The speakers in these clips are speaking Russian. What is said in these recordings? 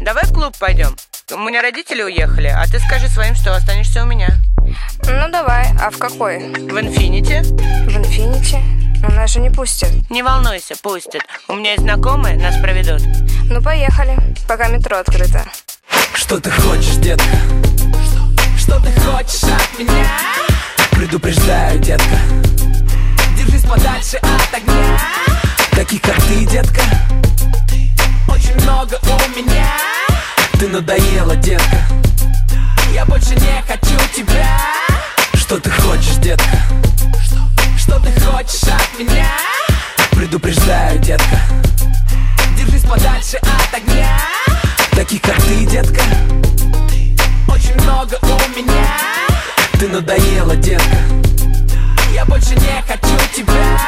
давай в клуб пойдем. У меня родители уехали, а ты скажи своим, что останешься у меня. Ну давай, а в какой? В Инфинити. В Инфинити? Но нас же не пустят. Не волнуйся, пустят. У меня есть знакомые, нас проведут. Ну поехали, пока метро открыто. Что ты хочешь, детка? Что ты хочешь от меня? Предупреждаю, детка, держись подальше от огня. Таких, как ты, детка, очень много у меня. Ты надоела, детка, я больше не хочу тебя. Что ты хочешь, детка? Что ты хочешь от меня? Предупреждаю, детка, держись подальше от огня. Таких, как ты, детка, очень много у меня. Ты надоела, детка, я больше не хочу тебя.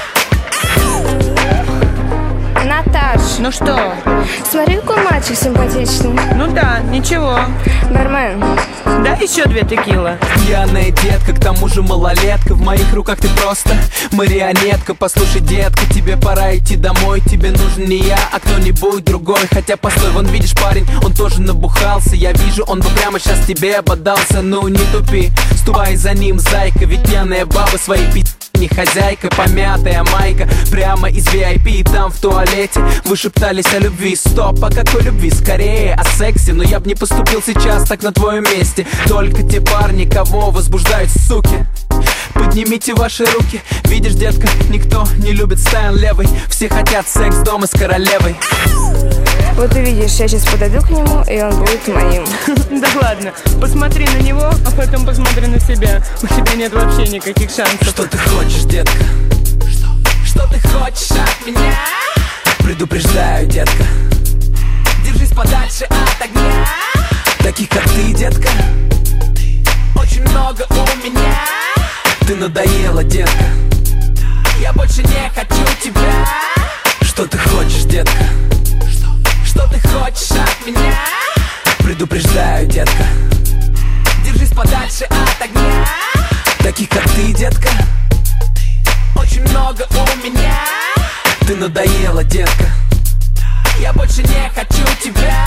Наташ, Ну что? смотри, какой мальчик симпатичный. Ну да, ничего. Бармен, Да, еще 2 текила. Пьяная детка, к тому же малолетка. В моих руках ты просто марионетка. Послушай, детка, тебе пора идти домой. Тебе нужен не я, а кто-нибудь другой. Хотя постой, вон видишь, парень, он тоже набухался. Я вижу, он бы прямо сейчас тебе ободался. Ну не тупи, ступай за ним, зайка. Ведь пьяная баба своей не хозяйка. Помятая майка, прямо из VIP. Там в туалете вы шептались о любви. Стоп, о какой любви? Скорее о сексе. Но я б не поступил сейчас так на твоем месте. Только те парни, кого возбуждают суки. Поднимите ваши руки. Видишь, детка, никто не любит стайл левый. Все хотят секс дома с королевой. вот ты видишь, я сейчас подойду к нему, и он будет моим. Да ладно, посмотри на него, а потом посмотри на себя. У тебя нет вообще никаких шансов. Что ты хочешь, детка? Что ты хочешь от меня? Предупреждаю, детка, держись подальше от огня. Таких, как ты, детка, очень много у меня. Ты надоела, детка, я больше не хочу тебя. Что ты хочешь, детка? Что ты хочешь от меня? Предупреждаю, детка, держись подальше от огня. Таких, как ты, детка, очень много у меня. Ты надоела, детка, я больше не хочу тебя.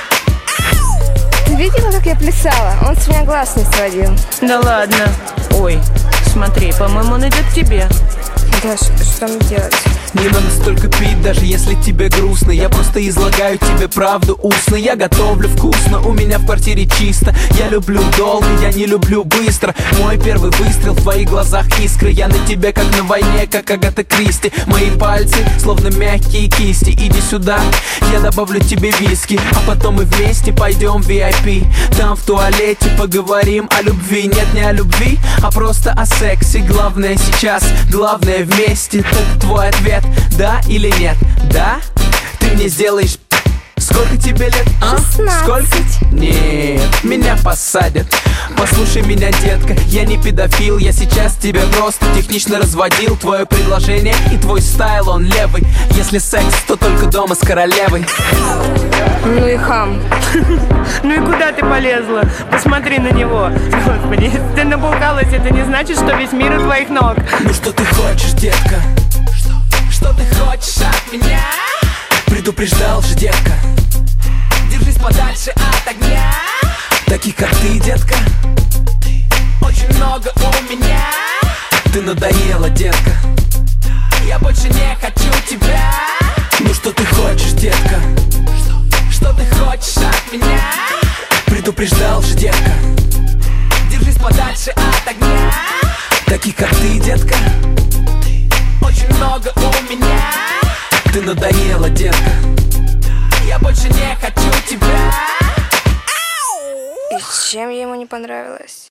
Ты видела, как я плясала? Он с меня глаз не сводил. Да ладно. Ой, смотри, по-моему, он идет к тебе. Даш, что мне делать? Не надо столько пить, даже если тебе грустно. Я просто излагаю тебе правду устно. Я готовлю вкусно, у меня в квартире чисто. Я люблю долго, я не люблю быстро. Мой первый выстрел, в твоих глазах искры. Я на тебе как на войне, как Агата Кристи. Мои пальцы, словно мягкие кисти. Иди сюда, я добавлю тебе виски. А потом мы вместе пойдем в VIP. Там в туалете поговорим о любви. Нет, не о любви, а просто о сексе. Главное сейчас, главное вместе. Так твой ответ, да или нет? Да? Ты мне сделаешь... Сколько тебе лет, а? 16. Сколько? Нет, меня посадят. Послушай меня, детка, я не педофил. Я сейчас тебя просто технично разводил. Твое предложение и твой стайл, он левый. Если секс, то только дома с королевой. Ну и хам. Ну и куда ты полезла? Посмотри на него. Господи, если ты набухалась, это не значит, что весь мир у твоих ног. Ну что ты хочешь, детка? Что ты хочешь от меня? Предупреждал же, детка, держись подальше от огня. Таких, как ты, детка, очень много у меня. Ты надоела, детка, я больше не хочу тебя. Ну что ты хочешь, детка? Что ты хочешь от меня? Предупреждал же, детка, держись подальше от огня. Таких, как ты, детка, очень много у меня. Ты надоела, детка, я больше не хочу тебя. И чем я ему не понравилась?